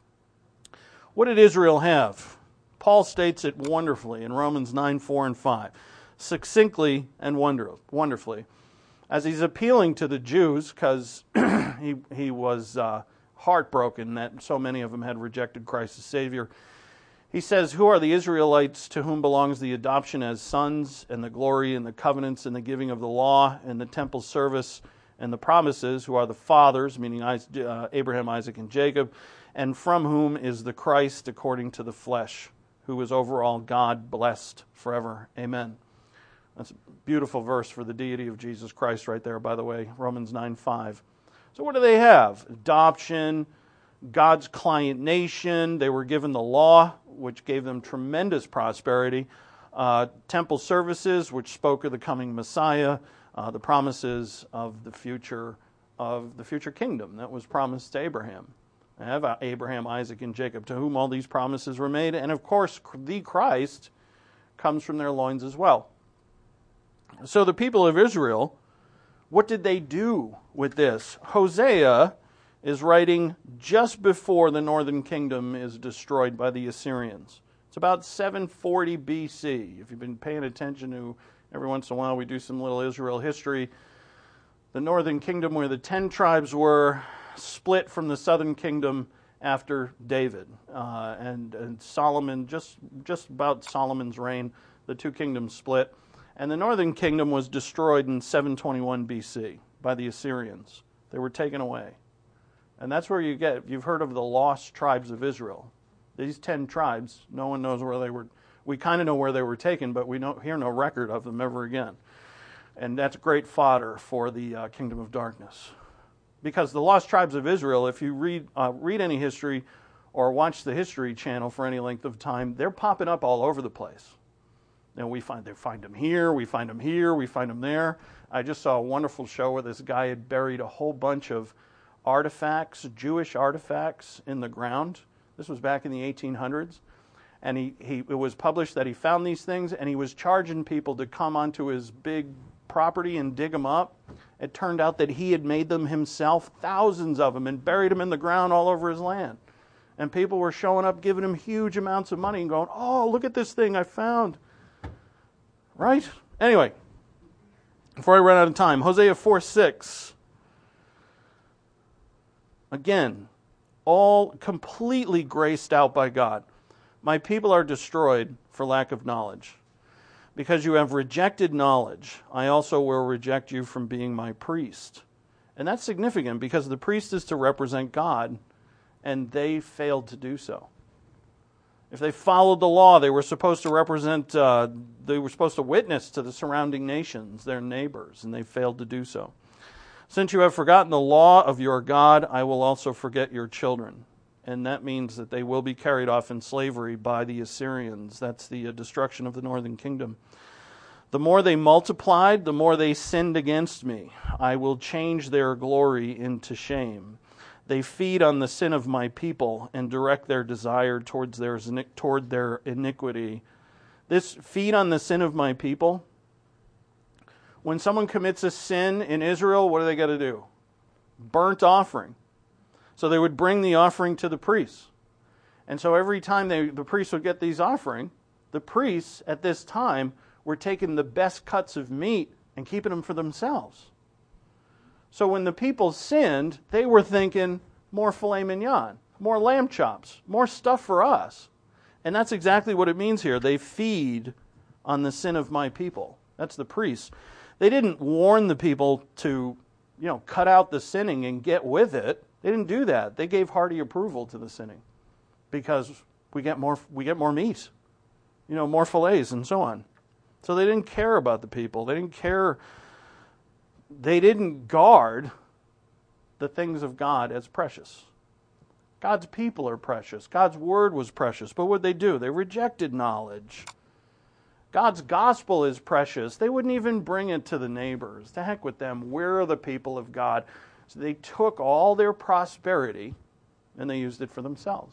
What did Israel have? Paul states it wonderfully in Romans 9, 4, and 5, succinctly and wonderfully, as he's appealing to the Jews, because he was heartbroken that so many of them had rejected Christ as Savior. He says, "Who are the Israelites to whom belongs the adoption as sons, and the glory, and the covenants, and the giving of the law, and the temple service, and the promises, who are the fathers," meaning Abraham, Isaac, and Jacob, "and from whom is the Christ according to the flesh, who is over all God, blessed forever. Amen." That's a beautiful verse for the deity of Jesus Christ right there, by the way, Romans 9, 5. So what do they have? Adoption, God's client nation. They were given the law, which gave them tremendous prosperity. Temple services, which spoke of the coming Messiah. The promises of the future kingdom that was promised to Abraham. I have Abraham, Isaac, and Jacob, to whom all these promises were made. And of course, the Christ comes from their loins as well. So the people of Israel, what did they do with this? Hosea is writing just before the northern kingdom is destroyed by the Assyrians. It's about 740 BC. If you've been paying attention to, every once in a while we do some little Israel history. The northern kingdom, where the 10 tribes were, split from the southern kingdom after David. And Solomon, just about Solomon's reign, the two kingdoms split. And the northern kingdom was destroyed in 721 BC by the Assyrians. They were taken away. And that's where you've heard of the lost tribes of Israel. These 10 tribes, no one knows where they were. We kind of know where they were taken, but we hear no record of them ever again. And that's great fodder for the kingdom of darkness. Because the lost tribes of Israel, if you read any history or watch the History Channel for any length of time, they're popping up all over the place. And they find them here, we find them here, we find them there. I just saw a wonderful show where this guy had buried a whole bunch of artifacts, Jewish artifacts, in the ground. This was back in the 1800s. And it was published that he found these things, and he was charging people to come onto his big property and dig them up. It turned out that he had made them himself, thousands of them, and buried them in the ground all over his land. And people were showing up, giving him huge amounts of money and going, "Oh, look at this thing I found." Right? Anyway, before I run out of time, Hosea 4:6. Again, all completely graced out by God. "My people are destroyed for lack of knowledge. Because you have rejected knowledge, I also will reject you from being my priest." And that's significant because the priest is to represent God, and they failed to do so. If they followed the law, they were supposed to represent, they were supposed to witness to the surrounding nations, their neighbors, and they failed to do so. "Since you have forgotten the law of your God, I will also forget your children." And that means that they will be carried off in slavery by the Assyrians. That's the destruction of the northern kingdom. "The more they multiplied, the more they sinned against me. I will change their glory into shame. They feed on the sin of my people and direct their desire toward their iniquity. This feed on the sin of my people. When someone commits a sin in Israel, what do they got to do? Burnt offering. So they would bring the offering to the priests. And so every time the priests would get these offering, the priests at this time were taking the best cuts of meat and keeping them for themselves. So when the people sinned, they were thinking, more filet mignon, more lamb chops, more stuff for us. And that's exactly what it means here. They feed on the sin of my people. That's the priests. They didn't warn the people to, cut out the sinning and get with it. They didn't do that. They gave hearty approval to the sinning because we get more meat, more fillets and so on. So they didn't care about the people. They didn't care. They didn't guard the things of God as precious. God's people are precious. God's word was precious. But what did they do? They rejected knowledge. God's gospel is precious. They wouldn't even bring it to the neighbors. To heck with them. Where are the people of God? So they took all their prosperity and they used it for themselves.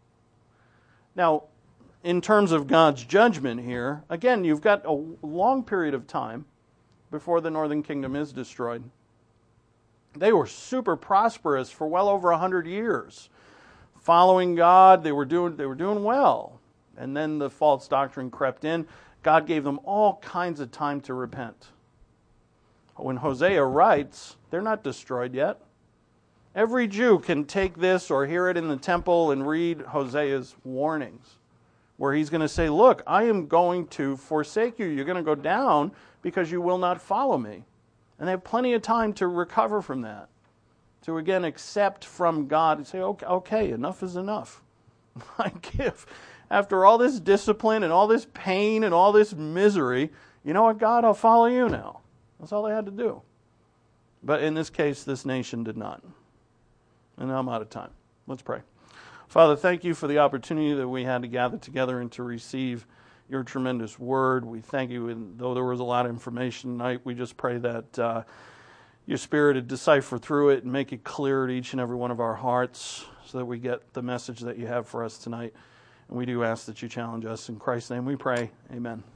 Now, in terms of God's judgment here, again, you've got a long period of time before the northern kingdom is destroyed. They were super prosperous for well over 100 years. Following God, they were doing well. And then the false doctrine crept in. God gave them all kinds of time to repent. When Hosea writes, they're not destroyed yet. Every Jew can take this or hear it in the temple and read Hosea's warnings, where he's going to say, look, I am going to forsake you. You're going to go down because you will not follow me. And they have plenty of time to recover from that, to again accept from God and say, okay, enough is enough. I give. After all this discipline and all this pain and all this misery, you know what, God, I'll follow you now. That's all they had to do. But in this case, this nation did not. And now I'm out of time. Let's pray. Father, thank you for the opportunity that we had to gather together and to receive your tremendous word. We thank you, and though there was a lot of information tonight, we just pray that your Spirit would decipher through it and make it clear to each and every one of our hearts so that we get the message that you have for us tonight. And we do ask that you challenge us. In Christ's name we pray. Amen.